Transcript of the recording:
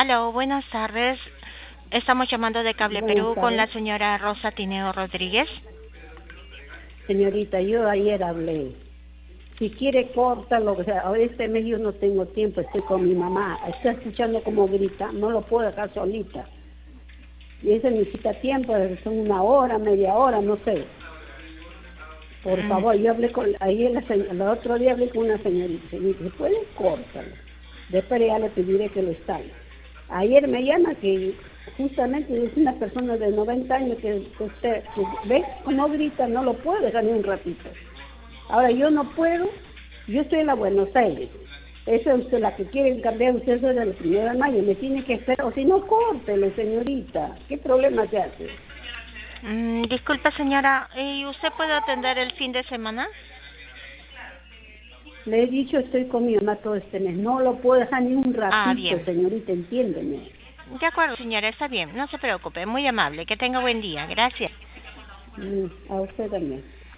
Hello, buenas tardes. Estamos llamando de Cable Buenas Perú con la tardes. señora Rosa Tineo Rodríguez. Señorita, yo ayer hablé. Si quiere, córtalo. O sea, este mes yo no tengo tiempo, estoy con mi mamá. Está escuchando como grita, no lo puedo dejar solita. Y eso necesita tiempo, son una hora, media hora, no sé. Por Mm, favor, yo hablé con, ayer, el otro día hablé con una señorita. Señorita, si puede, córtalo. Después ya le pediré que lo instale. Ayer me llama que justamente es una persona de 90 años que usted, que ve cómo grita, no lo puedo dejar ni un ratito. Ahora yo no puedo, yo estoy en la Buenos Aires. Esa es usted la que quieren cambiar usted es el 1 de mayo, me tiene que esperar, o si no, córtelo, señorita. ¿Qué problema se hace? Disculpe, señora, ¿y usted puede atender el fin de semana? Le he dicho, estoy con mi mamá todo este mes, no lo puedo dejar ni un Ah, ratito, bien. señorita, entiéndeme. De acuerdo, señora, está bien. No se preocupe. Muy amable. Que tenga buen día. Gracias. A usted también.